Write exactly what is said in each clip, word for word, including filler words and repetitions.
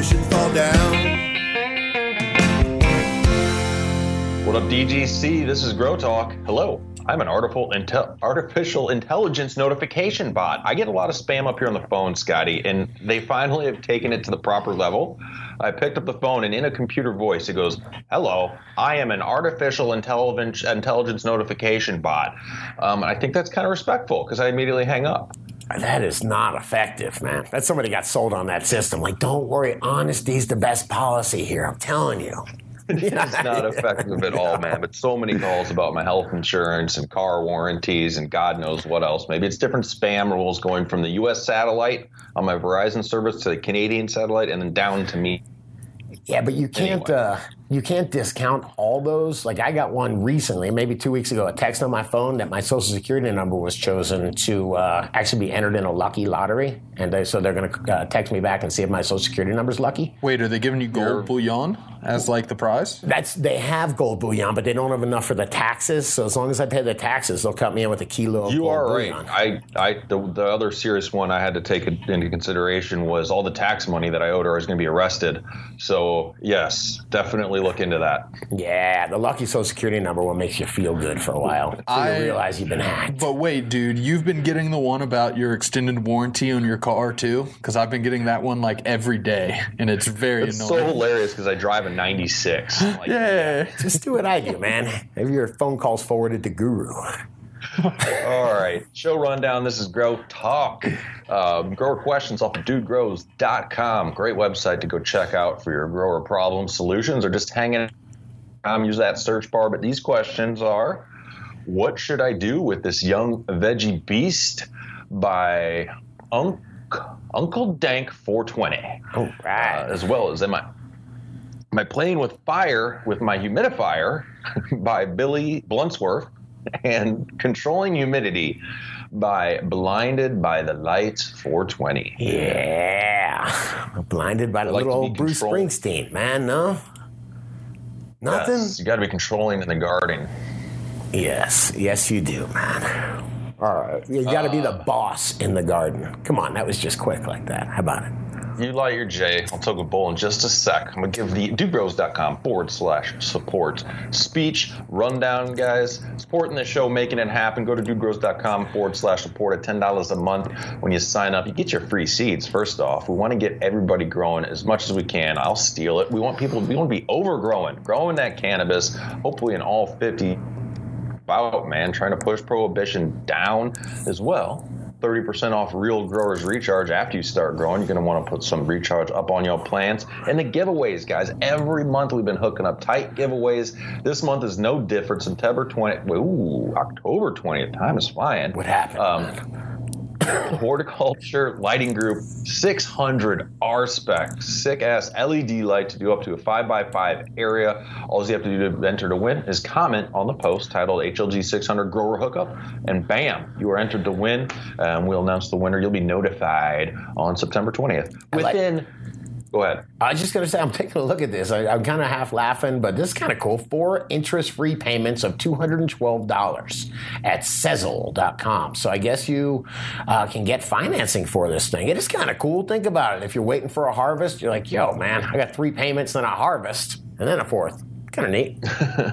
prohibition fall down. What up, D G C? This is Grow Talk. Hello. I'm an artificial, intel- artificial intelligence notification bot. I get a lot of spam up here on the phone, Scotty, and they finally have taken it to the proper level. I picked up the phone, and in a computer voice, it goes, hello, I am an artificial intelligence, intelligence notification bot. Um, I think that's kind of respectful because I immediately hang up. That is not effective, man. That's somebody got sold on that system. Like, don't worry, honesty's the best policy here. I'm telling you. It's not effective at all, man. But so many calls about my health insurance and car warranties and God knows what else. Maybe it's different spam rules going from the U S satellite on my Verizon service to the Canadian satellite and then down to me. Yeah, but you can't Anyway. uh, you can't discount all those. Like, I got one recently, maybe two weeks ago, a text on my phone that my Social Security number was chosen to uh, actually be entered in a lucky lottery. And they, so they're going to uh, text me back and see if my Social Security number's lucky. Wait, are they giving you gold You're- bullion as like the prize? That's They have gold bullion, but they don't have enough for the taxes. So as long as I pay the taxes, they'll cut me in with a kilo of You gold are right. bullion. I, I, the, the other serious one I had to take into consideration was all the tax money that I owed her. I was going to be arrested. So yes, definitely look into that. Yeah, the lucky Social Security number will make you feel good for a while. So I- you realize you've been hacked. But wait, dude, you've been getting the one about your extended warranty on your car too? Because I've been getting that one like every day, and it's very It's so annoying. hilarious because I drive a ninety-six. Like, Yeah. Just do what I do, man. Have your phone calls forwarded to Guru. All right. Show rundown. This is Grow Talk. Um, grower questions off of dude grows dot com. Great website to go check out for your grower problem solutions or just hanging out. Use that search bar. But these questions are, what should I do with this young veggie beast by Unc, Uncle Dank four twenty? All right. Uh, as well as am I, am I playing with fire with my humidifier by Billy Bluntsworth, and controlling humidity by Blinded by the Lights four twenty. Yeah. Blinded by the like little to be old Bruce controlled. Springsteen, man, no? Nothing? Yes, you got to be controlling in the garden. Yes. Yes, you do, man. All right. You got to be the boss in the garden. Come on, that was just quick like that. How about it? You light your J. I'll take a bowl in just a sec. I'm going to give the dudegrows.com forward slash support speech rundown, guys. Supporting the show, making it happen. Go to dudegrows.com forward slash support at ten dollars a month. When you sign up, you get your free seeds. First off, we want to get everybody growing as much as we can. I'll steal it. We want people, we want to be overgrowing, growing that cannabis, hopefully in all fifty. About, man, trying to push prohibition down as well. thirty percent off Real Growers Recharge after you start growing. You're going to want to put some recharge up on your plants. And the giveaways, guys. Every month we've been hooking up tight giveaways. This month is no different. September twentieth. Ooh, October twentieth. Time is flying. What happened? Um, Horticulture Lighting Group six hundred R-Spec sick-ass L E D light to do up to a five by five area. All you have to do to enter to win is comment on the post titled H L G six hundred Grower Hookup, and bam, you are entered to win. Um, we'll announce the winner. You'll be notified on September twentieth. I like- Within... Go ahead. I was just going to say, I'm taking a look at this. I, I'm kind of half laughing, but this is kind of cool. Four interest-free payments of two hundred twelve dollars at Sezzle dot com. So I guess you uh, can get financing for this thing. It is kind of cool. Think about it. If you're waiting for a harvest, you're like, yo, man, I got three payments, then a harvest, and then a fourth. Kind of neat.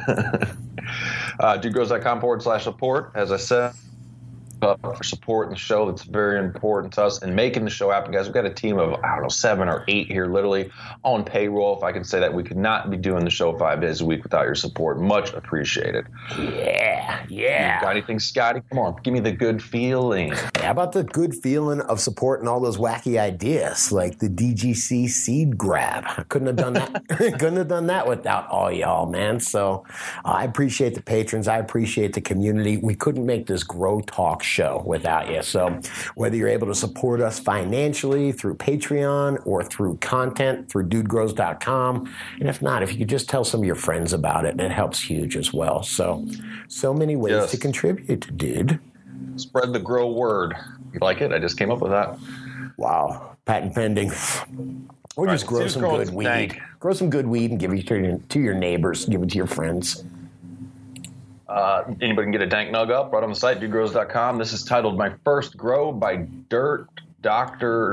uh, dudegrows.com forward slash support. As I said, uh, for supporting the show, that's very important to us and making the show happen, guys. We've got a team of, I don't know, seven or eight here literally on payroll. If I can say that, we could not be doing the show five days a week without your support. Much appreciated. Yeah, You yeah. got anything, Scotty? Come on, give me the good feeling. How about the good feeling of supporting all those wacky ideas like the D G C seed grab? I couldn't have done that. couldn't have done that without all y'all, man. So uh, I appreciate the patrons. I appreciate the community. We couldn't make this Grow Talk show without you. So whether you're able to support us financially through Patreon or through content through dude grows dot com, and if not, if you could just tell some of your friends about it, it helps huge as well. So, so many ways Yes. to contribute, dude. Spread the grow word. You like it? I just came up with that. Wow, patent pending. Or All just right, grow let's some grow good some weed. dank. Grow some good weed and give it to your, to your neighbors. Give it to your friends. Uh, anybody can get a dank nug up right on the site, dude grows dot com. This is titled My First Grow by Dirt Doctor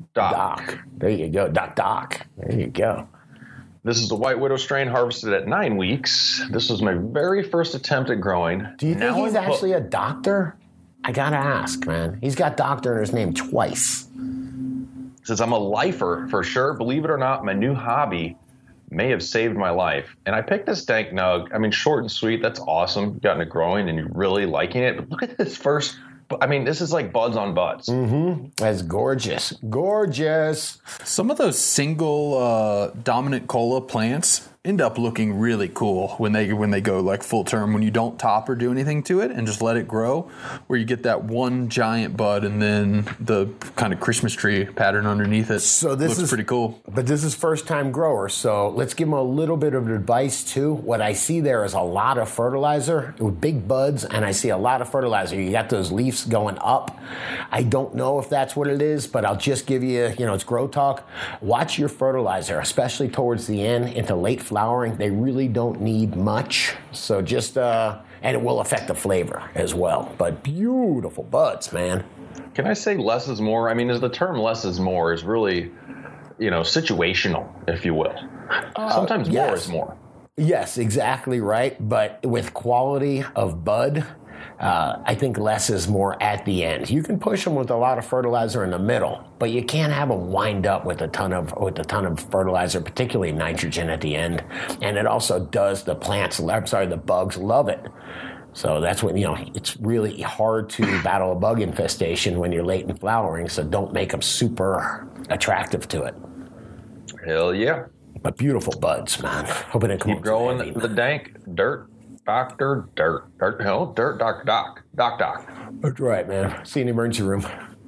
Doc. Doc. There you go. Doc Doc. There you go. This is the White Widow strain harvested at nine weeks. This was my very first attempt at growing. Do you think Now he's I'm ho- actually a doctor? I gotta ask, man. He's got doctor in his name twice. Says I'm a lifer for sure. Believe it or not, my new hobby may have saved my life. And I picked this dank nug. I mean, short and sweet. That's awesome. You've gotten it growing and you're really liking it. But look at this first. I mean, this is like buds on buds. Mm-hmm. That's gorgeous. Gorgeous. Some of those single uh, dominant cola plants end up looking really cool when they when they go like full term, when you don't top or do anything to it and just let it grow, where you get that one giant bud and then the kind of Christmas tree pattern underneath it. So this looks is pretty cool. But this is first time growers, so let's give them a little bit of advice too. What I see there is a lot of fertilizer with big buds, and I see a lot of fertilizer. You got those leaves going up. I don't know if that's what it is, but I'll just give you, you know, it's Grow Talk. Watch your fertilizer, especially towards the end into late flowering. They really don't need much, so just uh, and it will affect the flavor as well. But beautiful buds, man. Can I say less is more? I mean, is the term less is more is really, you know, situational, if you will. Uh, Sometimes yes. more is more. Yes, exactly right. But with quality of bud, uh, I think less is more at the end. You can push them with a lot of fertilizer in the middle, but you can't have them wind up with a ton of with a ton of fertilizer, particularly nitrogen at the end. And it also does the plants, I'm sorry, the bugs love it. So that's when, you know, it's really hard to battle a bug infestation when you're late in flowering. So don't make them super attractive to it. Hell yeah. But beautiful buds, man. Hoping it Keep growing the dank dirt. Doctor, dirt, dirt, no, dirt, doc, doc, doc, doc. That's right, man. See you in the emergency room.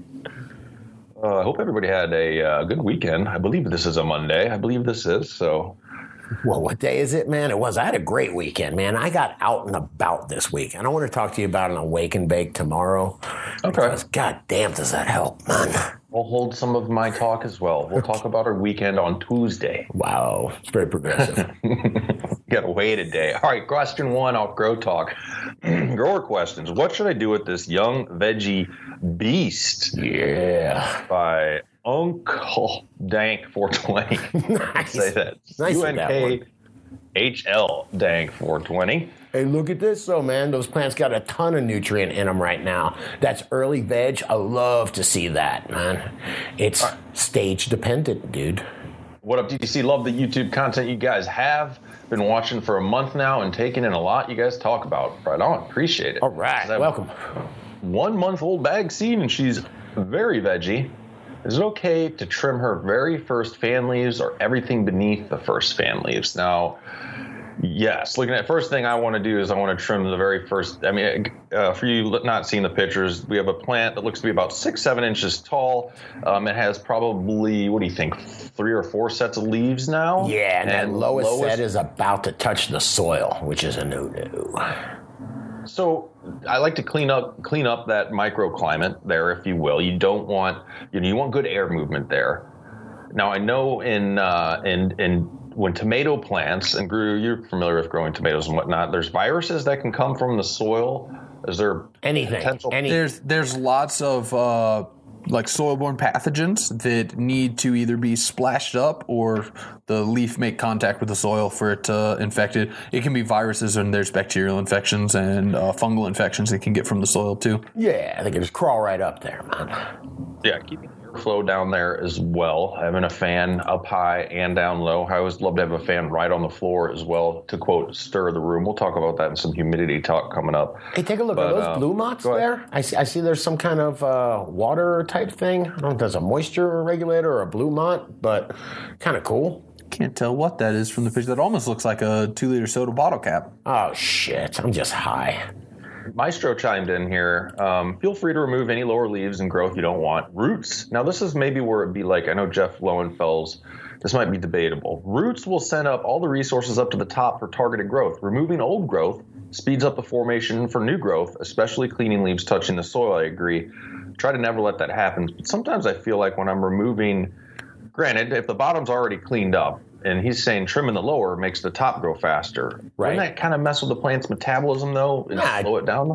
Uh, I hope everybody had a uh, good weekend. I believe this is a Monday. I believe this is, so. Well, what day is it, man? It was. I had a great weekend, man. I got out and about this week. And I want to talk to you about an awake and bake tomorrow. Okay. Because, God damn, does that help, man. We'll hold some of my talk as well. We'll talk about our weekend on Tuesday. Wow. It's very progressive. Got to wait a day. All right, question one off Grow Talk. Grower questions. What should I do with this young veggie beast? Yeah. By Uncle Dank four twenty. Nice. Say that. Nice U with N that K one. H L Dank four twenty. Hey, look at this, though, man. Those plants got a ton of nutrient in them right now. That's early veg. I love to see that, man. It's right. stage dependent, dude. What up, D T C? Love the YouTube content you guys have. Been watching for a month now and taking in a lot you guys talk about. Right on. Appreciate it. All right. Welcome. One month old bag seed, and she's very veggie. Is it okay to trim her very first fan leaves or everything beneath the first fan leaves? Now, yes. Looking at first thing I want to do is I want to trim the very first. I mean, uh, for you not seeing the pictures, we have a plant that looks to be about six, seven inches tall. Um, it has probably, what do you think, three or four sets of leaves now? Yeah, and, and that lowest, lowest set is about to touch the soil, which is a no-no. So I like to clean up clean up that microclimate there, if you will. You don't want you know you want good air movement there. Now I know in uh, in in when tomato plants and Gru, you're familiar with growing tomatoes and whatnot. There's viruses that can come from the soil. Is there anything? potential? Any- There's there's lots of uh, like soil-borne pathogens that need to either be splashed up or the leaf make contact with the soil for it to infect it. It can be viruses, and there's bacterial infections and uh, fungal infections that can get from the soil too. Yeah, they can just crawl right up there, man. Yeah, keeping airflow down there as well. Having a fan up high and down low. I always love to have a fan right on the floor as well to, quote, stir the room. We'll talk about that in some humidity talk coming up. Hey, take a look. But, Are those uh, blue moths go ahead. there? I see, I see there's some kind of uh, water type thing. I don't know if there's a moisture regulator or a blue mott, but kind of cool. Can't tell what that is from the picture. That almost looks like a two-liter soda bottle cap. Oh, shit. I'm just high. Maestro chimed in here. Um, feel free to remove any lower leaves and growth you don't want. Roots. Now, this is maybe where it'd be like, I know Jeff Lowenfels, this might be debatable. Roots will send up all the resources up to the top for targeted growth. Removing old growth speeds up the formation for new growth, especially cleaning leaves touching the soil, I agree. Try to never let that happen. But sometimes I feel like when I'm removing, granted, if the bottom's already cleaned up, and he's saying trimming the lower makes the top grow faster. Right. Doesn't that kind of mess with the plant's metabolism, though, and Nah, slow it down?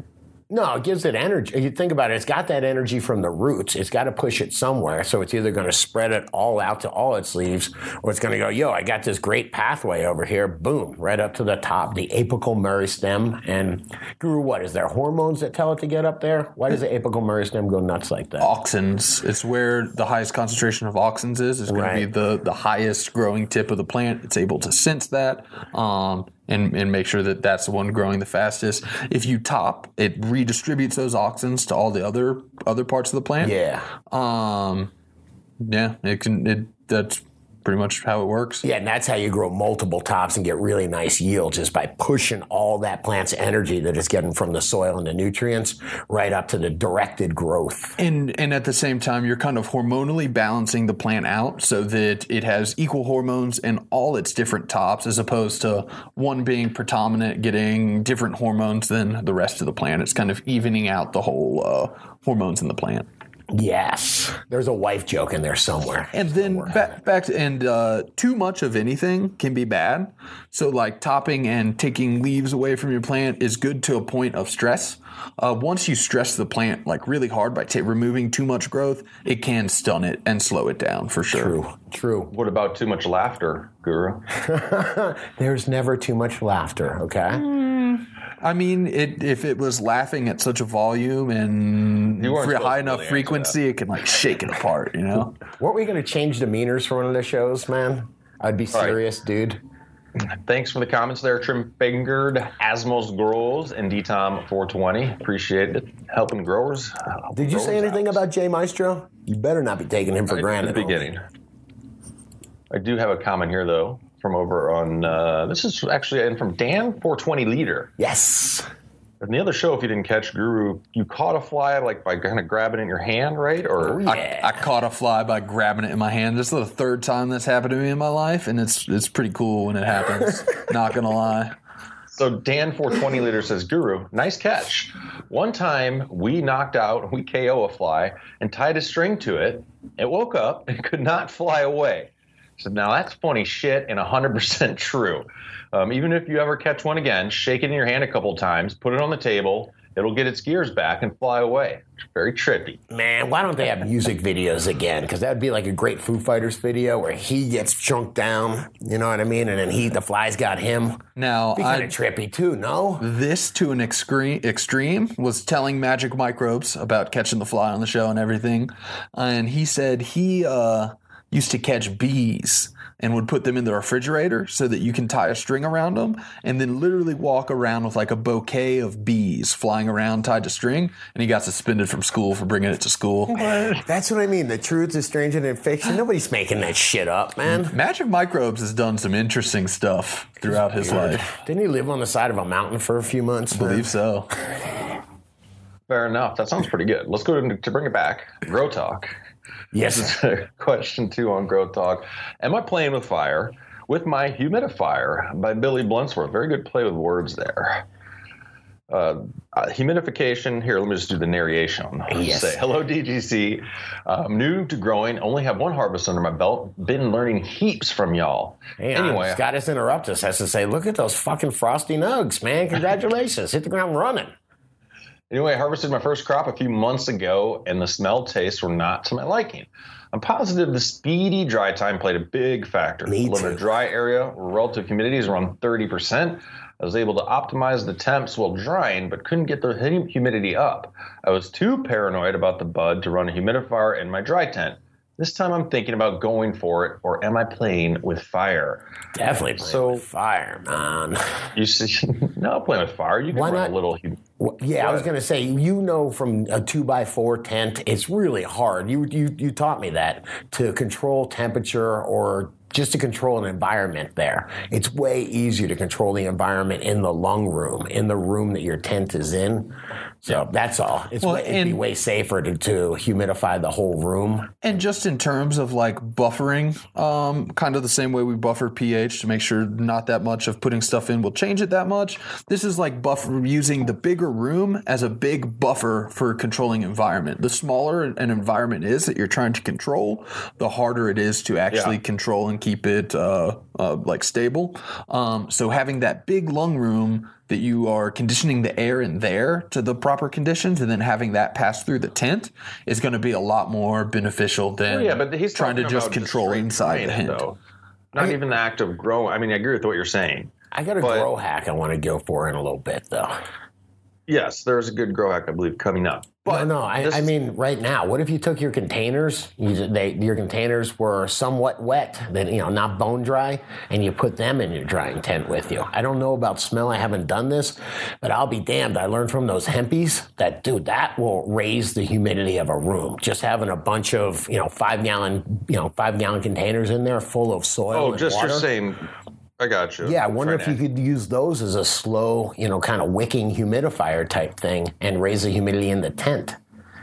No, it gives it energy. You think about it, it's got that energy from the roots. It's got to push it somewhere. So it's either going to spread it all out to all its leaves, or it's going to go, yo, I got this great pathway over here. Boom, right up to the top, the apical meristem. And Guru, what, is there hormones that tell it to get up there? Why does the apical meristem go nuts like that? Auxins. It's where the highest concentration of auxins is. It's going Right. to be the, the highest growing tip of the plant. It's able to sense that. Um, And, and make sure that that's the one growing the fastest. If you top, it redistributes those auxins to all the other other parts of the plant. Yeah. Um, yeah, it can. It that's pretty much how it works. Yeah, and that's how you grow multiple tops and get really nice yield, just by pushing all that plant's energy that it's getting from the soil and the nutrients right up to the directed growth. And and at the same time, you're kind of hormonally balancing the plant out so that it has equal hormones in all its different tops, as opposed to one being predominant, getting different hormones than the rest of the plant. It's kind of evening out the whole uh, hormones in the plant. Yes. There's a wife joke in there somewhere. And then back, back to, and uh, too much of anything can be bad. So like topping and taking leaves away from your plant is good to a point of stress. Uh, once you stress the plant like really hard by ta- removing too much growth, it can stun it and slow it down for sure. True. True. What about too much laughter, Guru? There's never too much laughter, okay? I mean, it, if it was laughing at such a volume and You weren't fre- supposed high to enough really answer frequency, it can like shake it apart, you know? Weren't we going to change demeanors for one of the shows, man? I'd be right. serious, dude. Thanks for the comments there, Trim Fingered, Asmos Grows, and D Tom four twenty. Appreciate it. Helping growers. helping Did you say growers anything out. about Jay Maestro? You better not be taking him for Right granted. at the beginning? I do have a comment here, though, from over on, uh, this is actually in from Dan four twenty Leader. Yes. In the other show, if you didn't catch, Guru, you caught a fly like by kind of grabbing it in your hand, right? Or Oh, yeah. I, I caught a fly by grabbing it in my hand. This is the third time that's happened to me in my life, and it's it's pretty cool when it happens. Not gonna lie. So Dan four twenty Leader says, Guru, nice catch. One time we knocked out, we K O a fly and tied a string to it. It woke up and could not fly away. So now that's funny shit and one hundred percent true. Um, even if you ever catch one again, shake it in your hand a couple times, put it on the table, it'll get its gears back and fly away. It's very trippy. Man, why don't they have music videos again? Because that would be like a great Foo Fighters video where he gets chunked down, you know what I mean? And then he, the fly's got him. Now, Be kind I, of trippy too, no? this to an excre- extreme was telling Magic Microbes about catching the fly on the show and everything, and he said he uh, used to catch bees and would put them in the refrigerator so that you can tie a string around them and then literally walk around with like a bouquet of bees flying around tied to string, and he got suspended from school for bringing it to school. That's what I mean. The truth is stranger than fiction. Nobody's making that shit up, man. Magic Microbes has done some interesting stuff throughout his life. Didn't he live on the side of a mountain for a few months? I believe so. Fair enough. That sounds pretty good. Let's go to, to bring it back. Grow Talk. Yes. Question two on Grow Talk. Am I playing with fire with my humidifier by Billy Bluntsworth? Very good play with words there. Uh, uh, humidification. Here, let me just do the narration. Yes. Say, hello, D G C. I'm new to growing. Only have one harvest under my belt. Been learning heaps from y'all. Hey, anyway, anyway, Scottus Interruptus has to say, look at those fucking frosty nugs, man. Congratulations. Hit the ground running. Anyway, I harvested my first crop a few months ago, and the smell tastes were not to my liking. I'm positive the speedy dry time played a big factor. Me I live in a too. dry area where relative humidity is around thirty percent. I was able to optimize the temps while drying, but couldn't get the hum- humidity up. I was too paranoid about the bud to run a humidifier in my dry tent. This time I'm thinking about going for it, or am I playing with fire? Definitely playing So- with fire, man. You see, no, playing with fire. You can Why run not? a little. hum- Well, yeah, I was going to say, you know, from a two by four tent, it's really hard. You, you you taught me that to control temperature or just to control an environment there. It's way easier to control the environment in the lung room, in the room that your tent is in. So that's all. It's Well, way, it'd be and- way safer to, to humidify the whole room. And just in terms of like buffering, um, kind of the same way we buffer pH to make sure not that much of putting stuff in will change it that much. This is like buffer using the bigger room as a big buffer for controlling environment. The smaller an environment is that you're trying to control, the harder it is to actually Yeah. control and keep it uh, uh, like stable. Um, so having that big lung room that you are conditioning the air in there to the proper conditions, and then having that pass through the tent is going to be a lot more beneficial than well, yeah, but he's trying to just about control just inside the training, tent. Though. Not I mean, even the act of growing. I mean, I agree with what you're saying. I got a but, grow hack I want to go for in a little bit, though. Yes, there's a good grow hack, I believe, coming up. But no, no, I, I mean, right now, what if you took your containers, you, they, your containers were somewhat wet, then, you know, not bone dry, and you put them in your drying tent with you? I don't know about smell. I haven't done this, but I'll be damned. I learned from those hempies that, dude, that will raise the humidity of a room. Just having a bunch of, you know, five gallon, you know, five gallon containers in there full of soil. Oh, and just water. You're saying. I got you. Yeah, I wonder if you could use those as a slow, you know, kind of wicking humidifier type thing and raise the humidity in the tent.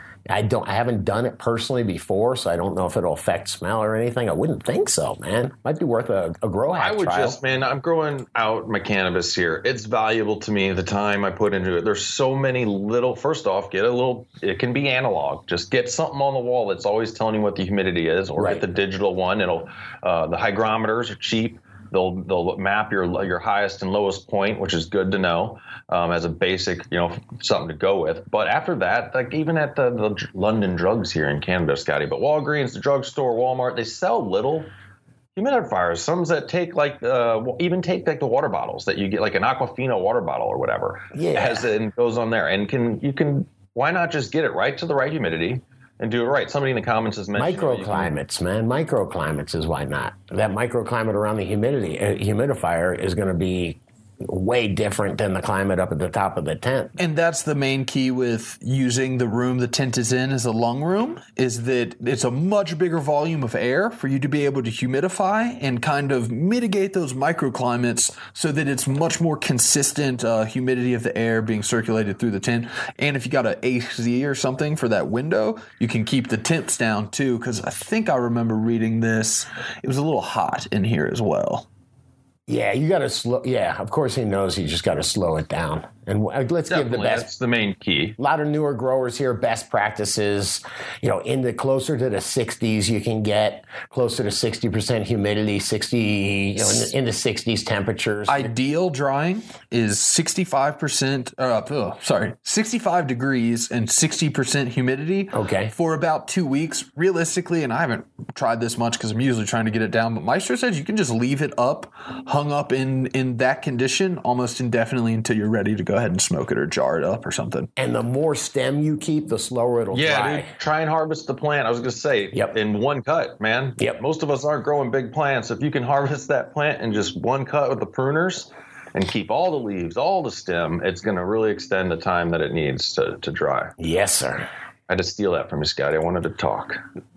I don't, I haven't done it personally before, so I don't know if it'll affect smell or anything. I wouldn't think so, man. Might be worth a, a grow hack I would trial. just, man, I'm growing out my cannabis here. It's valuable to me, the time I put into it. There's so many little, first off, get a little, it can be analog. Just get something on the wall that's always telling you what the humidity is, or Right. get the digital one. It'll, uh, the hygrometers are cheap. They'll they'll map your your highest and lowest point, which is good to know um, as a basic, you know, something to go with. But after that, like even at the, the London Drugs here in Canada, Scotty, but Walgreens, the drugstore, Walmart, they sell little humidifiers. Some that take like uh, even take like the water bottles that you get, like an Aquafina water bottle or whatever. Yeah, has it and goes on there, and can you can why not just get it right to the right humidity? And do it right. Somebody in the comments has mentioned microclimates, man. Microclimates is why not. That microclimate around the humidity uh, humidifier is going to be way different than the climate up at the top of the tent. And that's the main key with using the room the tent is in as a lung room, is that it's a much bigger volume of air for you to be able to humidify and kind of mitigate those microclimates so that it's much more consistent uh, humidity of the air being circulated through the tent. And if you got an A C or something for that window, you can keep the temps down too, because I think I remember reading this. It was a little hot in here as well. Yeah, you got to slow. Yeah, of course he knows. You just got to slow it down. And let's Definitely, give the best. That's the main key. A lot of newer growers here, best practices. You know, in the closer to the sixties, you can get closer to sixty percent humidity, sixty, you know, in the, in the sixties temperatures. Ideal drying is sixty-five percent, uh, oh, sorry, sixty-five degrees and sixty percent humidity Okay. for about two weeks. Realistically, and I haven't tried this much because I'm usually trying to get it down, but Maestro says you can just leave it up, hung up in, in that condition almost indefinitely until you're ready to go ahead and smoke it or jar it up or something. And the more stem you keep, the slower it'll Yeah, dry. dude, try and harvest the plant. I was going to say, Yep. in one cut, man. Yep. Most of us aren't growing big plants. If you can harvest that plant in just one cut with the pruners and keep all the leaves, all the stem, it's going to really extend the time that it needs to, to dry. Yes, sir. I had to steal that from you, Scotty. I wanted to talk.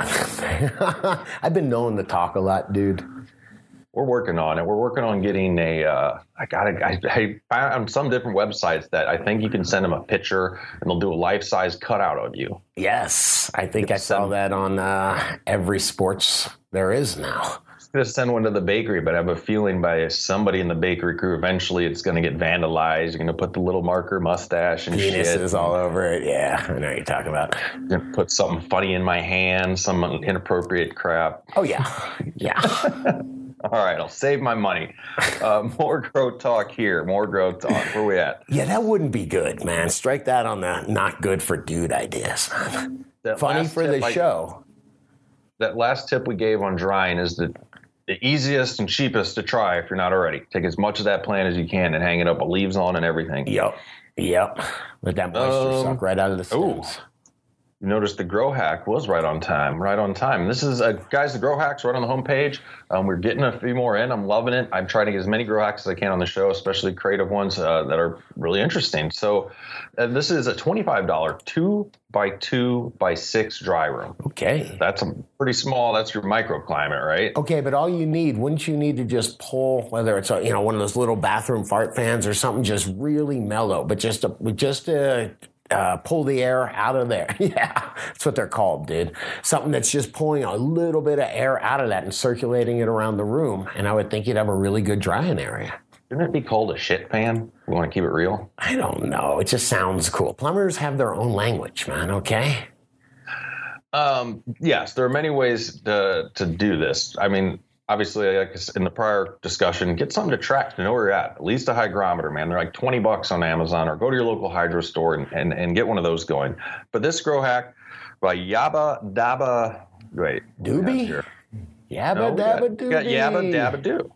I've been known to talk a lot, dude. We're working on it. We're working on getting a, uh, I got I, I found on some different websites that I think you can send them a picture and they'll do a life-size cutout of you. Yes, I think I saw that on uh, every sports there is now. I was going to send one to the bakery, but I have a feeling by somebody in the bakery crew, eventually it's going to get vandalized. You're going to put the little marker mustache and shit. Penises all over it. Yeah, I know what you're talking about. You're going to put something funny in my hand, some inappropriate crap. Oh, yeah. Yeah. All right, I'll save my money. Uh, more grow talk here. More grow talk. Where we at? Yeah, that wouldn't be good, man. Strike that on the not good for dude ideas, man. That Funny last for the tip I- show. That last tip we gave on drying is the, the easiest and cheapest to try if you're not already. Take as much of that plant as you can and hang it up with leaves on and everything. Yep. Yep. Let that moisture Um, suck right out of the stems. ooh. You notice the grow hack was right on time, right on time. And this is, uh, guys, the grow hacks right on the homepage. Um, we're getting a few more in. I'm loving it. I'm trying to get as many grow hacks as I can on the show, especially creative ones uh, that are really interesting. So uh, this is a twenty-five dollars two by two by six dry room. Okay. That's a pretty small. That's your microclimate, right? Okay, but all you need, wouldn't you need to just pull, whether it's a, you know, one of those little bathroom fart fans or something, just really mellow, but just a, just a, Uh, pull the air out of there. Yeah, that's what they're called, dude. Something that's just pulling a little bit of air out of that and circulating it around the room. And I would think you'd have a really good drying area. Shouldn't it be called a shit fan? We want to keep it real. I don't know. It just sounds cool. Plumbers have their own language, man, okay? Um, yes, there are many ways to, to do this. I mean, obviously, like I said in the prior discussion, get something to track to know where you're at. At least a hygrometer, man. They're like twenty bucks on Amazon, or go to your local hydro store and, and, and get one of those going. But this grow hack by Yabba Dabba, wait. Doobie? Yabba no, Dabba got, Doobie. got Yabba Dabba Doo.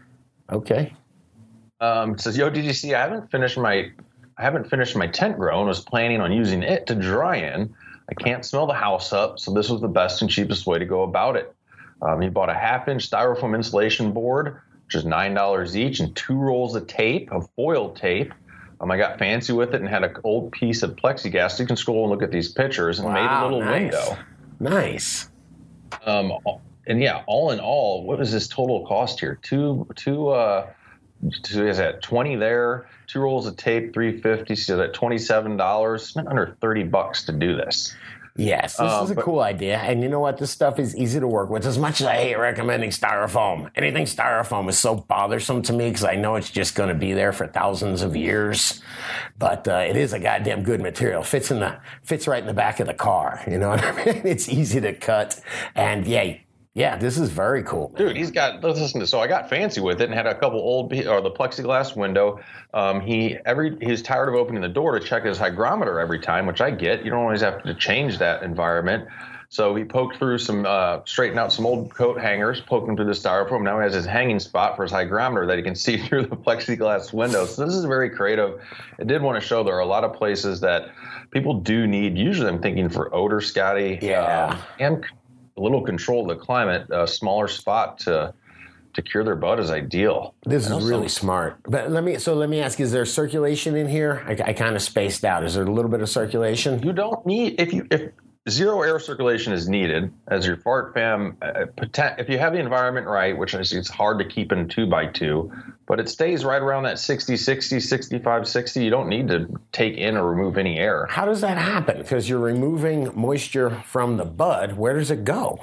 Okay. Um, it says, yo, D G C, I haven't finished my I haven't finished my tent grow and was planning on using it to dry in. I can't smell the house up, so this was the best and cheapest way to go about it. Um, he bought a half-inch styrofoam insulation board, which is nine dollars each, and two rolls of tape, of foil tape. Um, I got fancy with it and had an old piece of plexiglass. So you can scroll and look at these pictures, and Wow, made a little nice. window. Nice. Um, and yeah, all in all, what was this total cost here? Two, two, uh, two is that twenty there? Two rolls of tape, three fifty. So that twenty-seven dollars. Spent under thirty bucks to do this. Yes, this Uh, is a but- cool idea. And you know what? This stuff is easy to work with. As much as I hate recommending styrofoam, anything styrofoam is so bothersome to me because I know it's just going to be there for thousands of years. But uh, it is a goddamn good material. Fits in the fits right in the back of the car. You know what I mean? It's easy to cut. And yeah, yeah, this is very cool, man. Dude, he's got, let's listen to, so I got fancy with it and had a couple old, or the plexiglass window. Um, he, every, he's tired of opening the door to check his hygrometer every time, which I get. You don't always have to change that environment. So he poked through some, uh, straightened out some old coat hangers, poked them through the styrofoam. Now he has his hanging spot for his hygrometer that he can see through the plexiglass window. So this is very creative. I did want to show there are a lot of places that people do need, usually I'm thinking for odor, Scotty. Yeah. Um, and a little control of the climate, a smaller spot to to cure their bud is ideal. This I is know really some- smart. But let me so let me ask: is there circulation in here? I, I kind of spaced out. Is there a little bit of circulation? You don't need if you if zero air circulation is needed as your fart fam. Uh, poten- if you have the environment right, which is it's hard to keep in two by two, but it stays right around that sixty, sixty, sixty-five, sixty. You don't need to take in or remove any air. How does that happen? Because you're removing moisture from the bud. Where does it go?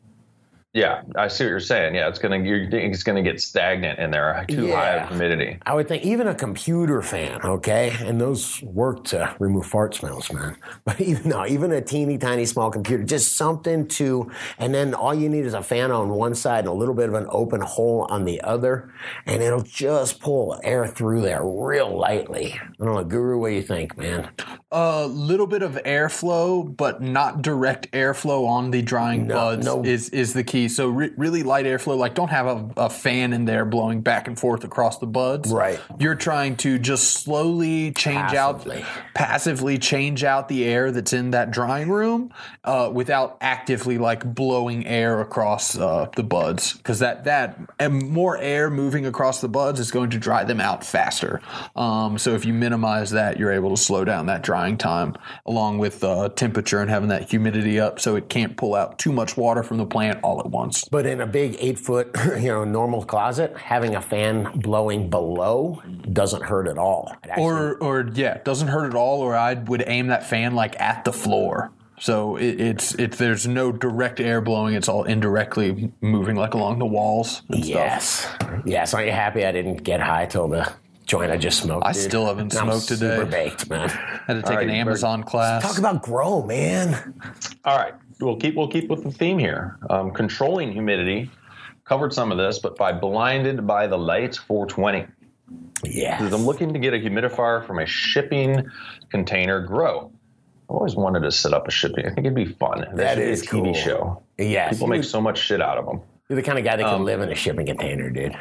Yeah, I see what you're saying. Yeah, it's gonna you're, it's gonna get stagnant in there, too high Yeah. of humidity. I would think even a computer fan, okay, and those work to remove fart smells, man. But even no, even a teeny tiny small computer, just something to, and then all you need is a fan on one side and a little bit of an open hole on the other, and it'll just pull air through there real lightly. I don't know, Guru, what do you think, man? A little bit of airflow, but not direct airflow on the drying No, buds no. is is the key. So re- really light airflow, like don't have a, a fan in there blowing back and forth across the buds. Right. You're trying to just slowly change Passively. out, passively change out the air that's in that drying room uh, without actively like blowing air across uh, the buds, because that that and more air moving across the buds is going to dry them out faster. Um, so if you minimize that, you're able to slow down that drying time, along with uh, temperature and having that humidity up, so it can't pull out too much water from the plant all at once. But in a big eight foot, you know, normal closet, having a fan blowing below doesn't hurt at all. It actually- Or, or yeah, it doesn't hurt at all. Or I would aim that fan like at the floor, so it, it's it. There's no direct air blowing; it's all indirectly moving like along the walls and stuff. yes, yes. Aren't you happy I didn't get high till the joint I just smoked? I dude? still haven't And I'm smoked today. Super baked, man. Had to take right, an Amazon class. Talk about grow, man. All right, we'll keep we'll keep with the theme here. Um, controlling humidity. Covered some of this, but by Blinded by the Light four twenty. Yeah. Because I'm looking to get a humidifier from a shipping container grow. I've always wanted to set up a shipping. I think it'd be fun. There That should be is a T V cool. show. Yes. People make so much shit out of them. You're the kind of guy that can Um, live in a shipping container, dude.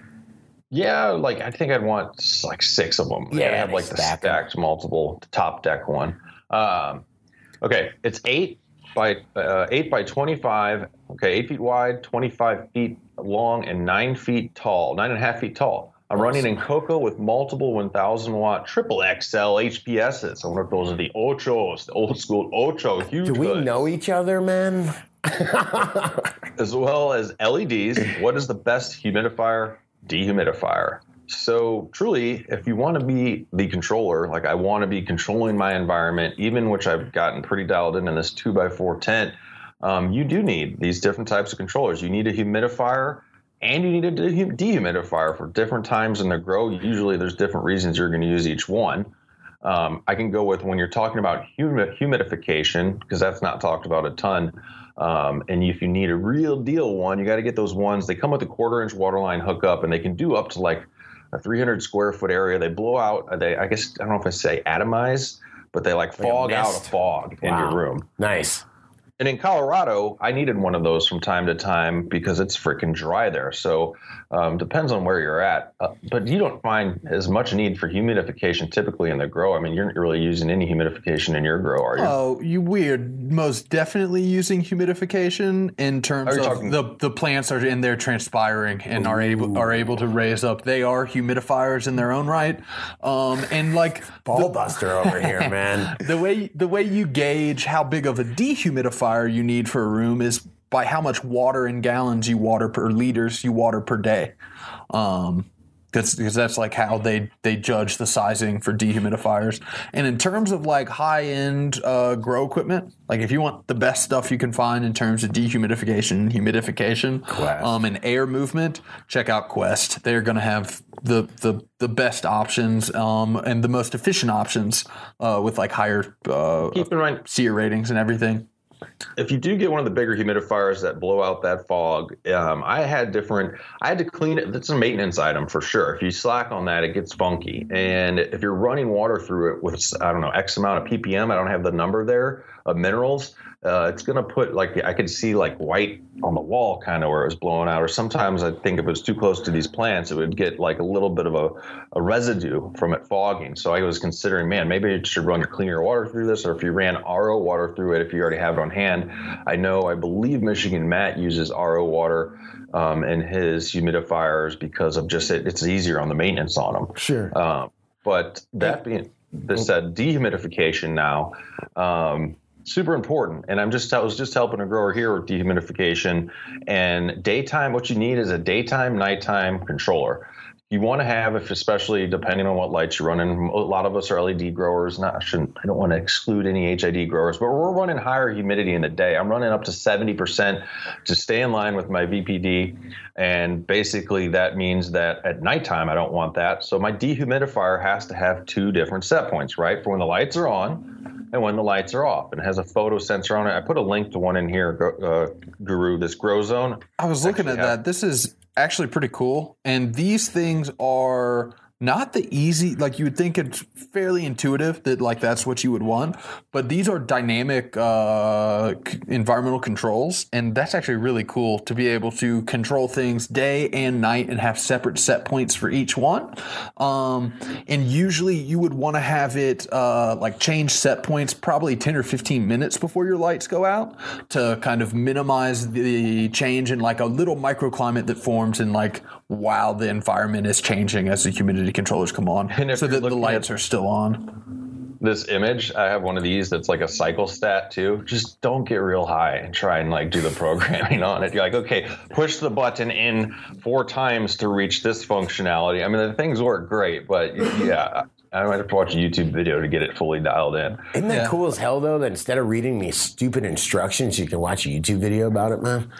Yeah, like I think I'd want like six of them. Yeah, I have they like the stack 'em. stacked multiple, the top deck one. Um, okay, it's eight by uh, eight by twenty-five. Okay, eight feet wide, twenty-five feet long, and nine feet tall, nine and a half feet tall. I'm running in cocoa with multiple one thousand watt triple X L H P S's. I wonder if those are the Ochos, the old school Ocho huge Do we hoods, know each other, man? as well as L E Ds. What is the best humidifier? Dehumidifier. So truly, if you want to be the controller, like I want to be controlling my environment, even which I've gotten pretty dialed in in this two by four tent, um, you do need these different types of controllers. You need a humidifier and you need a dehu- dehumidifier for different times in the grow. Usually there's different reasons you're going to use each one. Um, I can go with when you're talking about humi- humidification, because that's not talked about a ton. Um, and if you need a real deal one, you got to get those ones. They come with a quarter inch waterline hookup, and they can do up to like a three hundred square foot area. They blow out. They, I guess, I don't know if I say atomize, but they like, like fog out a fog wow. in your room. Nice. And in Colorado, I needed one of those from time to time because it's freaking dry there. So um, depends on where you're at. Uh, but you don't find as much need for humidification typically in the grow. I mean, you're not really using any humidification in your grow, are you? Oh, you weird. Most definitely using humidification in terms of talking- the the plants are in there transpiring and Ooh. are able are able to raise up. They are humidifiers in their own right. Um, and like ball the, buster over here, man. The way the way you gauge how big of a dehumidifier you need for a room is by how much water in gallons you water per liters you water per day. Um, because that's like how they, they judge the sizing for dehumidifiers. And in terms of like high end uh, grow equipment, like if you want the best stuff you can find in terms of dehumidification, humidification, um, and air movement, check out Quest. They're going to have the, the the best options um, and the most efficient options uh, with like higher uh, Keep in mind, S E E R ratings and everything. If you do get one of the bigger humidifiers that blow out that fog, um, I had different, I had to clean it. That's a maintenance item for sure. If you slack on that, it gets funky. And if you're running water through it with, I don't know, X amount of P P M, I don't have the number there, of minerals, uh, it's going to put like, I could see like white on the wall kind of where it was blowing out. Or sometimes I think if it was too close to these plants, it would get like a little bit of a, a residue from it fogging. So I was considering, man, maybe you should run cleaner water through this, or if you ran R O water through it, if you already have it on hand. I know, I believe Michigan Matt uses R O water um, in his humidifiers because of just it, it's easier on the maintenance on them. Sure. Um, but that being this said, dehumidification now, um, super important. And I'm just, I was just helping a grower here with dehumidification, and daytime, what you need is a daytime, nighttime controller. You want to have, if especially depending on what lights you're running, a lot of us are L E D growers. Not, I shouldn't, I don't want to exclude any H I D growers, but we're running higher humidity in the day. I'm running up to seventy percent to stay in line with my V P D. And basically that means that at nighttime, I don't want that. So my dehumidifier has to have two different set points, right? For when the lights are on and when the lights are off. And it has a photo sensor on it. I put a link to one in here, uh, Guru, this Grow Zone. I was looking at that. This is actually pretty cool. And these things are not the easy, like you would think it's fairly intuitive that like that's what you would want, but these are dynamic uh, c- environmental controls, and that's actually really cool to be able to control things day and night and have separate set points for each one. Um, and usually you would want to have it uh, like change set points probably ten or fifteen minutes before your lights go out to kind of minimize the change in like a little microclimate that forms in like while the environment is changing as the humidity controllers come on, so that the lights are still on. This image, I have one of these that's like a cycle stat too. Just don't get real high and try and like do the programming on it. You're like, okay, push the button in four times to reach this functionality. I mean, the things work great, but yeah, I might have to watch a YouTube video to get it fully dialed in. Isn't that Yeah. cool as hell, though, that instead of reading these stupid instructions, you can watch a YouTube video about it, man?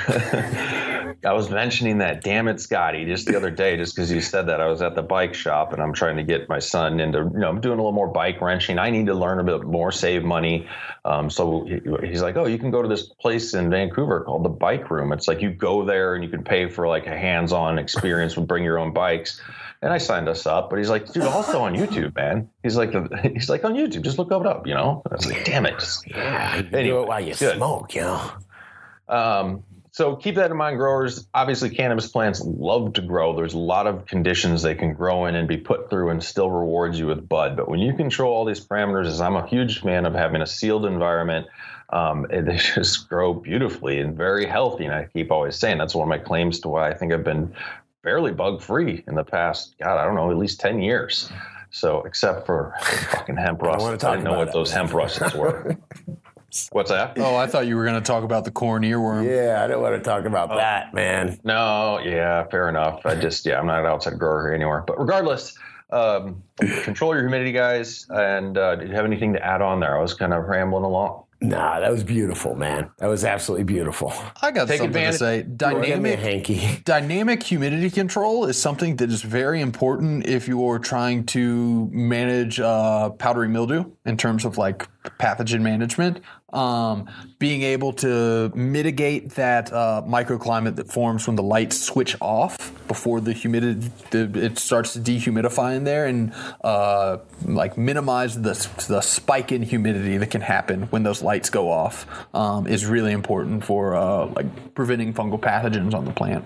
I was mentioning that, damn it, Scotty, just the other day, just because you said that. I was at the bike shop, and I'm trying to get my son into, you know, I'm doing a little more bike wrenching. I need to learn a bit more, save money. Um, so he, he's like, oh, you can go to this place in Vancouver called the Bike Room. It's like you go there and you can pay for like a hands-on experience with bring your own bikes. And I signed us up, but he's like, dude, also on YouTube, man. He's like, he's like on YouTube, just look it up, you know? I was like, damn it. Just, Yeah, you Anyway, do it while you good. smoke, you know? Um, so keep that in mind, growers. Obviously, cannabis plants love to grow. There's a lot of conditions they can grow in and be put through and still rewards you with bud. But when you control all these parameters, as I'm a huge fan of having a sealed environment, um, and they just grow beautifully and very healthy. And I keep always saying that's one of my claims to why I think I've been fairly bug free in the past, God, I don't know, at least ten years. So except for fucking hemp rust. wanna I talk didn't know about what it. those hemp rusts were. What's that? Oh, I thought you were going to talk about the corn earworm. Yeah, I don't want to talk about that, man. No, yeah, fair enough. I just, yeah, I'm not an outside grower here anymore. But regardless, um, control your humidity, guys. And uh, do you have anything to add on there? I was kind of rambling along. Nah, that was beautiful, man. That was absolutely beautiful. I got Take something advantage- to say. Dynamic, hanky. dynamic humidity control is something that is very important if you're trying to manage uh, powdery mildew in terms of like pathogen management. Um, being able to mitigate that uh, microclimate that forms when the lights switch off before the humidity the, it starts to dehumidify in there, and uh, like minimize the the spike in humidity that can happen when those lights go off um, is really important for uh, like preventing fungal pathogens on the plant.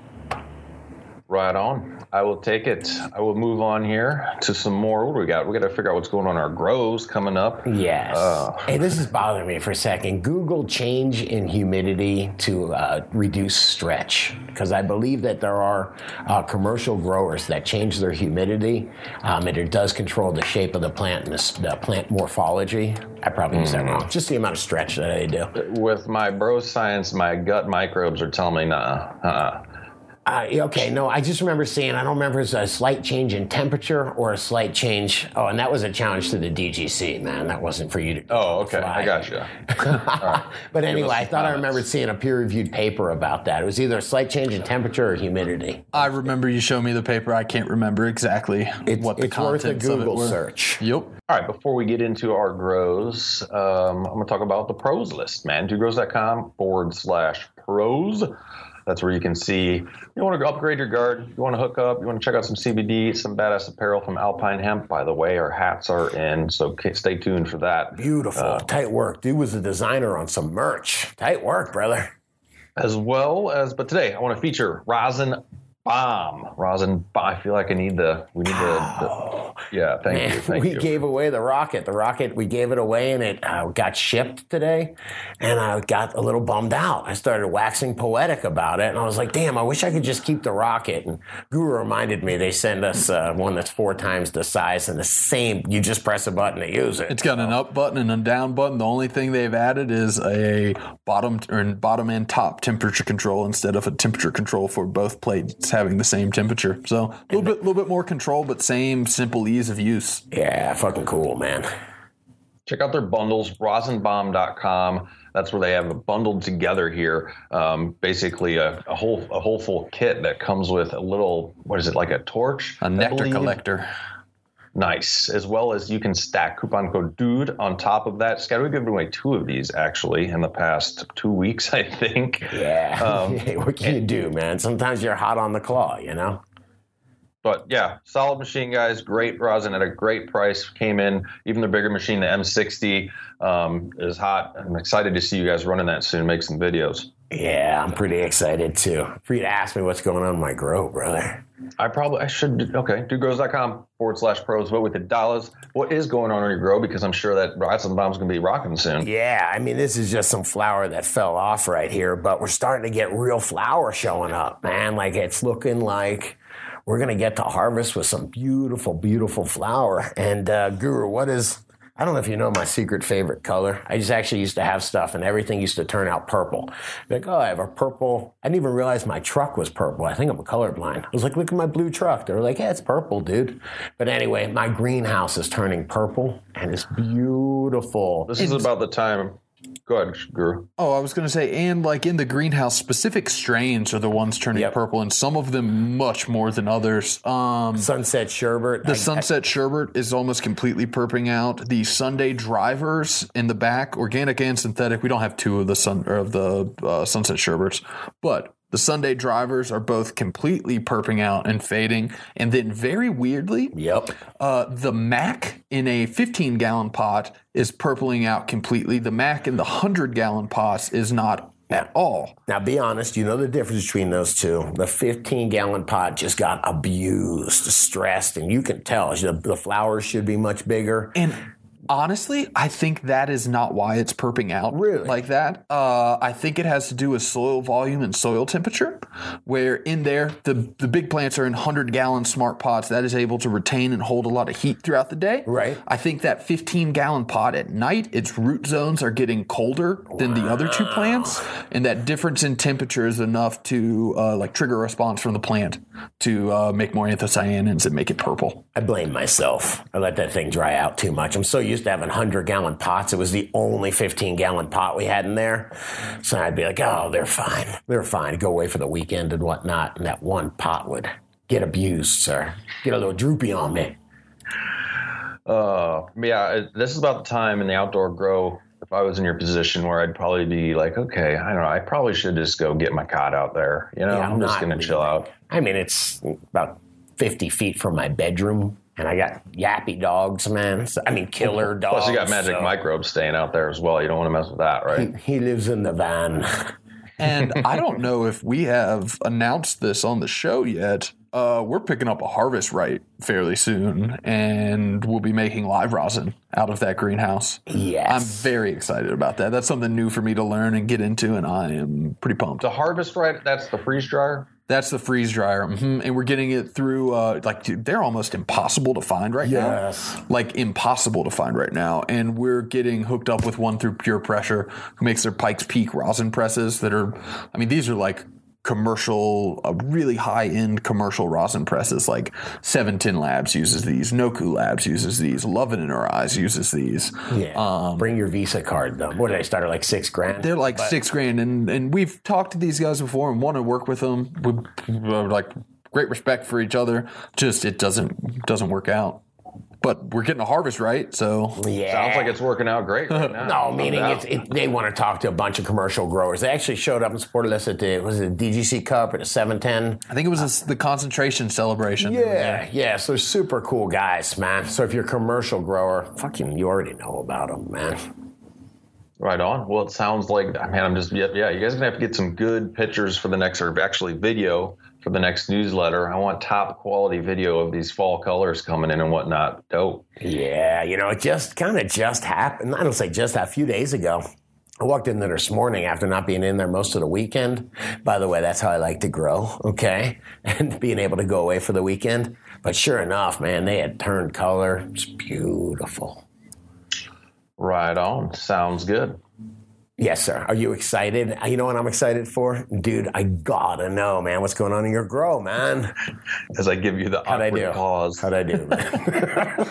Right on. I will take it. I will move on here to some more. What do we got? We got to figure out what's going on in our grows coming up. Yes. Uh, hey, this is bothering me for a second. Google change in humidity to uh, reduce stretch, because I believe that there are uh, commercial growers that change their humidity, um, and it does control the shape of the plant and the, the plant morphology. I probably used that wrong. Just the amount of stretch that they do. With my bro science, my gut microbes are telling me, nah, uh-uh. Uh, okay, no, I just remember seeing, I don't remember if it was a slight change in temperature or a slight change. Oh, and that was a challenge to the D G C, man. That wasn't for you to Oh, okay. fly. I got you. Right. But anyway, us I thought I comments. remembered seeing a peer-reviewed paper about that. It was either a slight change in temperature or humidity. I remember you showed me the paper. I can't remember exactly It's, what the it's worth a contents of it Google were. search. Yep. All right, before we get into our grows, um, I'm going to talk about the pros list, man. dugrows.com forward slash pros. That's where you can see you want to upgrade your garden, you want to hook up, you want to check out some C B D, some badass apparel from Alpine Hemp. By the way, our hats are in, so stay tuned for that. Beautiful. Uh, Tight work. Dude was a designer on some merch. Tight work, brother. As well as, but today I want to feature Rosin Bomb. Rosin Bomb. I feel like I need the, we need the, the yeah, thank Man, you. Thank we you. gave away the rocket. The rocket, we gave it away, and it uh, got shipped today. And I got a little bummed out. I started waxing poetic about it, and I was like, "Damn, I wish I could just keep the rocket." And Guru reminded me they send us uh, one that's four times the size and the same. You just press a button to use it. It's got an up button and a down button. The only thing they've added is a bottom or bottom and top temperature control instead of a temperature control for both plates having the same temperature. So a little bit, little bit more control, but same simple ease of use. Yeah, fucking cool, man. Check out their bundles, rosin bomb dot com. That's where they have it bundled together here. Um, basically, a, a whole a whole full kit that comes with a little, what is it, like a torch? A I nectar believe? collector. Nice. As well as you can stack coupon code DUDE on top of that. Scott, we've given away two of these actually in the past two weeks, I think. Yeah. Um, what can you do, man? Sometimes you're hot on the claw, you know? But yeah, solid machine, guys. Great rosin at a great price. Came in. Even the bigger machine, the M sixty, um, is hot. I'm excited to see you guys running that soon. Make some videos. Yeah, I'm pretty excited too. For you to ask me what's going on in my grow, brother. I probably I should okay. dugrows.com forward slash pros. Vote with the dollars. What is going on in your grow? Because I'm sure that Rosin Bomb's going to be rocking soon. Yeah, I mean, this is just some flower that fell off right here, but we're starting to get real flower showing up, man. Like, it's looking like we're going to get to harvest with some beautiful, beautiful flower. And uh, Guru, what is, I don't know if you know my secret favorite color. I just actually used to have stuff and everything used to turn out purple. Like, oh, I have a purple. I didn't even realize my truck was purple. I think I'm colorblind. I was like, look at my blue truck. They were like, yeah, it's purple, dude. But anyway, my greenhouse is turning purple and it's beautiful. This is about the time. Go ahead, Guru. Oh, I was going to say, and like in the greenhouse, specific strains are the ones turning Yep. purple, and some of them much more than others. Um, Sunset Sherbet. the I- Sunset Sherbet is almost completely purping out. The Sunday Drivers in the back, organic and synthetic. We don't have two of the sun or of the uh, Sunset Sherbets, but the Sunday Drivers are both completely purping out and fading. And then, very weirdly, Yep. uh, the Mac in a fifteen gallon pot is purpling out completely. The Mac in the one hundred gallon pots is not at all. Now, be honest, you know the difference between those two. The fifteen gallon pot just got abused, stressed, and you can tell the, the flowers should be much bigger. And honestly, I think that is not why it's perping out Really? like that. Uh, I think it has to do with soil volume and soil temperature, where in there, the, the big plants are in one hundred gallon smart pots. That is able to retain and hold a lot of heat throughout the day. Right. I think that fifteen gallon pot at night, its root zones are getting colder than the other two plants. And that difference in temperature is enough to uh, like trigger a response from the plant to uh, make more anthocyanins and make it purple. I blame myself. I let that thing dry out too much. I'm so used used to have a hundred-gallon pots. It was the only fifteen-gallon pot we had in there. So I'd be like, oh, they're fine. They're fine. Go away for the weekend and whatnot. And that one pot would get abused, sir. Get a little droopy on me. Uh, yeah, this is about the time in the outdoor grow, if I was in your position, where I'd probably be like, okay, I don't know, I probably should just go get my cot out there. You know, Yeah, I'm, I'm just not going to leaving. chill out. I mean, it's about fifty feet from my bedroom, and I got yappy dogs, man. So, I mean, killer dogs. Plus, you got magic so microbes staying out there as well. You don't want to mess with that, right? He, he lives in the van. And I don't know if we have announced this on the show yet. Uh, we're picking up a harvest right fairly soon, and we'll be making live rosin out of that greenhouse. Yes. I'm very excited about that. That's something new for me to learn and get into, and I am pretty pumped. The harvest right, that's the freeze dryer? That's the freeze dryer, hmm and we're getting it through. Uh, like, dude, they're almost impossible to find right Yes. now. Like impossible to find right now, and we're getting hooked up with one through Pure Pressure, who makes their Pikes Peak rosin presses that are. I mean, these are like commercial, uh, really high end commercial rosin presses. Like Seven Tin Labs uses these, Noku Labs uses these, Love It in Our Eyes uses these. Yeah. Um, Bring your Visa card, though. What did they start at, like six grand? They're like six grand, and, and we've talked to these guys before and want to work with them. We we're like great respect for each other. Just it doesn't doesn't work out. But we're getting a harvest right, so Yeah. Sounds like it's working out great right now. No, meaning it's, it, they want to talk to a bunch of commercial growers. They actually showed up and supported us at the, was it D G C Cup or the seven ten? I think it was the concentration celebration. Yeah, yeah. So super cool guys, man. So if you're a commercial grower, fucking, you already know about them, man. Right on. Well, it sounds like, I mean, I'm just, yeah, yeah, you guys are going to have to get some good pictures for the next, or actually video for the next newsletter. I want top quality video of these fall colors coming in and whatnot. Dope. Yeah, you know, it just kind of just happened. I don't say just a few days ago. I walked in there this morning after not being in there most of the weekend. By the way, that's how I like to grow, okay? And being able to go away for the weekend. But sure enough, man, they had turned color. It's beautiful. Right on. Sounds good. Yes, sir. Are you excited? You know what I'm excited for? Dude, I gotta know, man, what's going on in your grow, man. As I give you the How'd I awkward do? pause. How'd I do, man?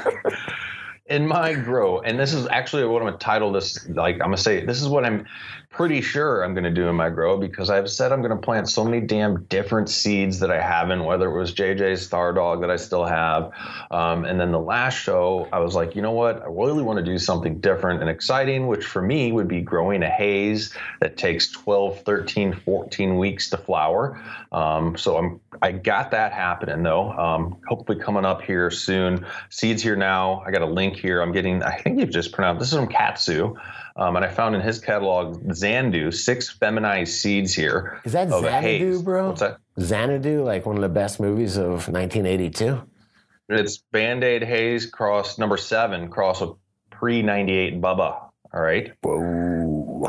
In my grow, and this is actually what I'm going to title this, like I'm going to say, this is what I'm pretty sure I'm going to do in my grow, because I've said I'm going to plant so many damn different seeds that I haven't, whether it was J J's Star Dog that I still have. Um, and then the last show, I was like, you know what? I really want to do something different and exciting, which for me would be growing a haze that takes twelve, thirteen, fourteen weeks to flower. Um, so I'm, I got that happening though. Um, hopefully coming up here soon. Seeds here now. I got a link here. I'm getting, I think you've just pronounced, this is from Katsu. Um, and I found in his catalog Xanadu, six feminized seeds here. Is that of a Xanadu, haze. bro? What's that? Xanadu, like one of the best movies of nineteen eighty-two. It's Band-Aid Haze cross number seven, cross with pre ninety-eight Bubba. All right. Whoa.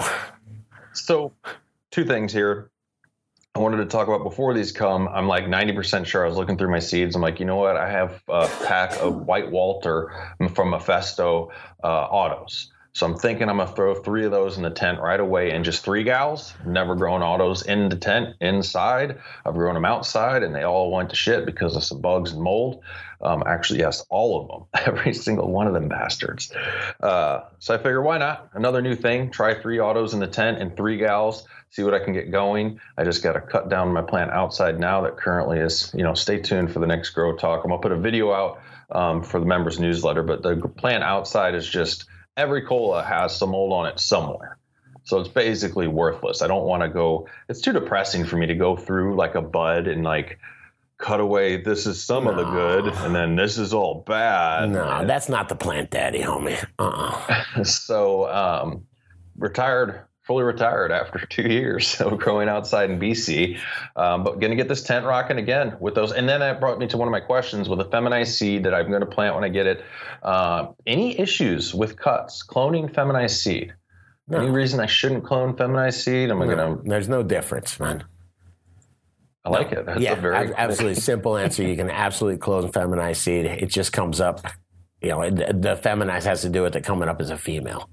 So two things here. I wanted to talk about before these come. I'm like ninety percent sure. I was looking through my seeds. I'm like, you know what? I have a pack of White Walter from Mephisto uh, autos. So I'm thinking I'm going to throw three of those in the tent right away, and just three gals. Never grown autos in the tent inside. I've grown them outside, and they all went to shit because of some bugs and mold. Um, actually, yes, all of them, every single one of them bastards. Uh, so I figure, why not? Another new thing. Try three autos in the tent and three gals. See what I can get going. I just got to cut down my plant outside now that currently is, you know, stay tuned for the next Grow Talk. I'm going to put a video out um, for the members newsletter, but the plant outside is just, every cola has some mold on it somewhere. So it's basically worthless. I don't want to go, it's too depressing for me to go through like a bud and like cut away, this is some No. of the good, and then this is all bad. No, that's not the plant daddy, homie. Uh-uh. So um, retired, fully retired after two years of growing outside in B C, um, but going to get this tent rocking again with those. And then that brought me to one of my questions with a feminized seed that I'm going to plant when I get it. Uh, any issues with cuts, cloning feminized seed? No. Any reason I shouldn't clone feminized seed? Am I No, going to? there's no difference, man. I like it. That's yeah, a very ab- absolutely simple answer. You can absolutely close feminized seed. It just comes up, you know, it, the feminized has to do with it coming up as a female.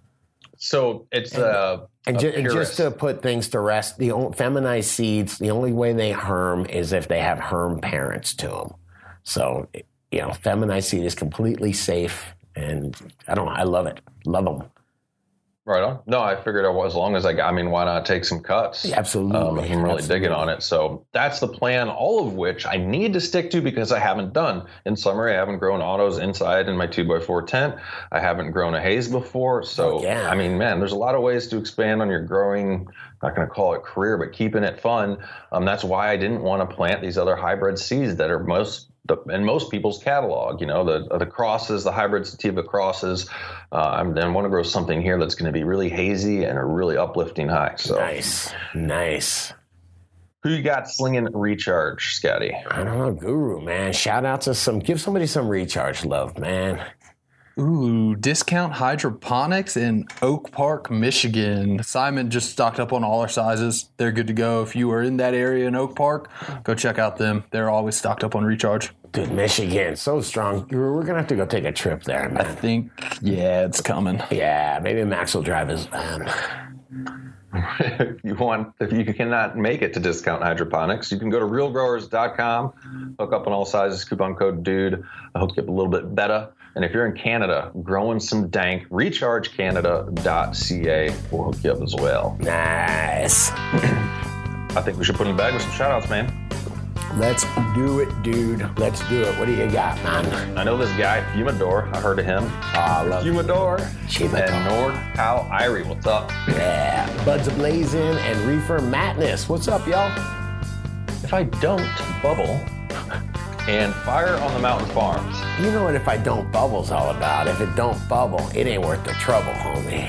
So it's uh, And, a ju- and just purist. to put things to rest, the o- feminized seeds, the only way they herm is if they have herm parents to them. So, you know, feminized seed is completely safe And I don't know. I love it. Love them. Right on. No, I figured out as long as I got, I mean, why not take some cuts? Yeah, absolutely. Um, I'm really absolutely. digging on it. So that's the plan, all of which I need to stick to because I haven't done. In summary, I haven't grown autos inside in my two by four tent. I haven't grown a haze before. So, oh, yeah. I mean, man, there's a lot of ways to expand on your growing, not going to call it career, but keeping it fun. Um, that's why I didn't want to plant these other hybrid seeds that are most The, in most people's catalog, you know, the the crosses, the hybrid sativa crosses. Uh, I'm, I want to grow something here that's going to be really hazy and a really uplifting high. So Nice. Nice. Who you got slinging recharge, Scotty? I don't know, Guru, man. Shout out to some, give somebody some recharge love, man. Ooh, Discount Hydroponics in Oak Park, Michigan. Simon just stocked up on all our sizes. They're good to go. If you are in that area in Oak Park, go check out them. They're always stocked up on recharge. Dude, Michigan, so strong. Guru, we're going to have to go take a trip there, I man. think, yeah, it's coming. Yeah, maybe Max will drive his van. If you want, if you cannot make it to Discount Hydroponics, you can go to real growers dot com, hook up on all sizes, coupon code DUDE. I'll hook you up a little bit better. And if you're in Canada, growing some dank, recharge canada dot c a will hook you up as well. Nice. I think we should put in the bag with some shout outs, man. Let's do it, dude. Let's do it. What do you got, man? I know this guy, Fumador. I heard of him. Oh, I love Fumador. Fumador. And NorCal Irie. What's up? Yeah. Buds Ablazing and Reefer Madness. What's up, y'all? If I don't bubble and Fire on the Mountain Farms. You know what If I Don't Bubble's all about. If it don't bubble, it ain't worth the trouble, homie.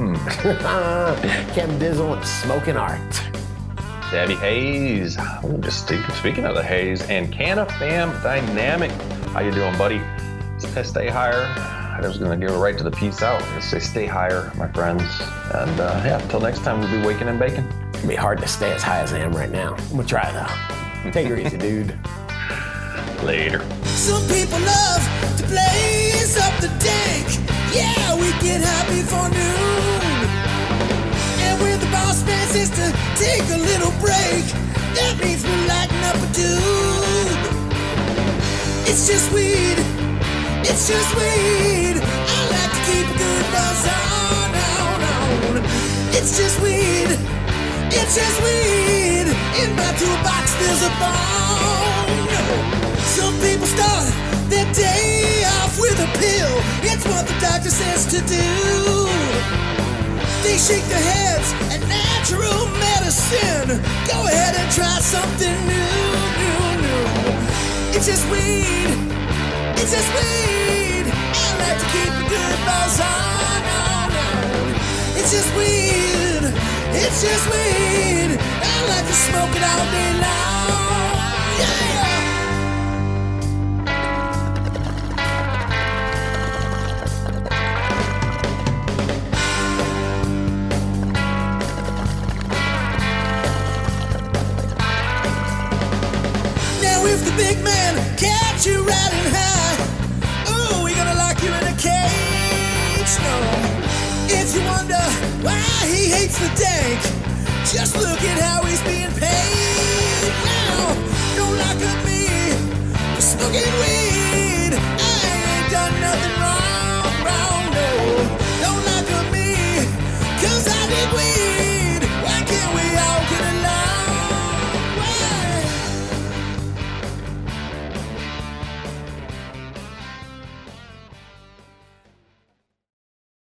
Mm. Ken Dizzle and Smoking Art. Debbie Hayes. Ooh, just speaking of the Hayes. And CannaFam Dynamic. How you doing, buddy? Stay higher. I was going to give it right to the peace out. I'm going to say stay higher, my friends. And uh, yeah, until next time, we'll be waking and baking. It's gonna be hard to stay as high as I am right now. I'm gonna try though. Take her easy, dude. Later. Some people love to blaze up the dank. Yeah, we get high before noon. And when the boss man says to take a little break, that means we're lighting up a dude. It's just weed. It's just weed. I like to keep a good buzz on, on, on. It's just weed. It's just weed. In my toolbox there's a bone. Some people start their day off with a pill. It's what the doctor says to do. They shake their heads at natural medicine. Go ahead and try something new, new, new. It's just weed. It's just weed. I like to keep a good buzz on, on, on. It's just weed. It's just weed. I like to smoke it all day long. Yeah. If the big man catch you riding high, ooh, we gonna lock you in a cage. No, if you wonder why he hates the dank, just look at how he's being paid. Now, don't lock up me for smoking weed. I ain't done nothing wrong.